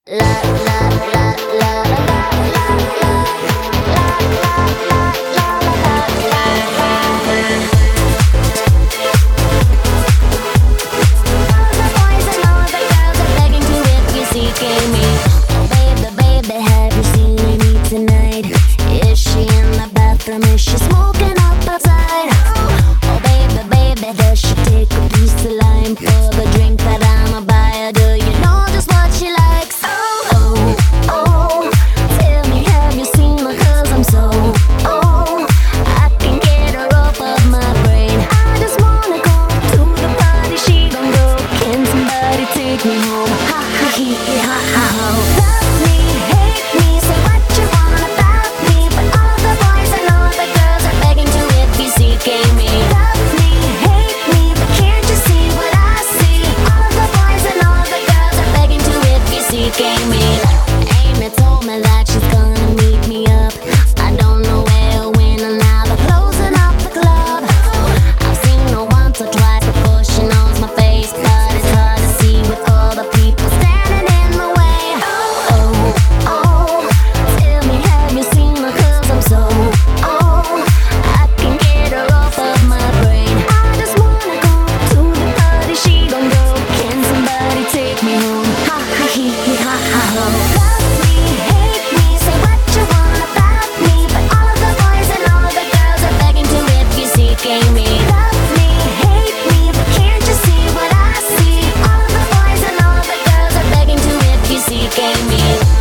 Is she smoking up outside? Oh baby, baby, does she take a piece of lime for the drink that I'ma buy her? Do you know just what she likes? Oh, oh, oh, tell me, have you seen her? 'Cause I'm so, oh, I can get her off of my brain. I just wanna go to the party, she gon' go. Can somebody take me home? Ha ha hee hee ha ha ho. Love me, hate me, say what you want about me, but all the boys and all the girls are begging to if you CK me. Love me, hate me, but can't you see what I see? All the boys and all the girls are begging to if you CK me. Amy told me that she's gonna meet me up. I don't know where or when, and now they're closing up the club. I've seen her once or twice before she knows my face, but it's hard to see with all the people standing in the way. Oh, oh, tell me, have you seen her? 'Cause I'm so, oh, I can get her off of my brain. I just wanna go to the party, she gon' go. Can somebody take me home? Ha ha hee hee ha ha ho. Love me, hate me, say what you want about me, but all the boys and all the girls are begging to if you CK me. Love me, hate me, but can't you see what I see? All the boys and all the girls are begging to if you CK me.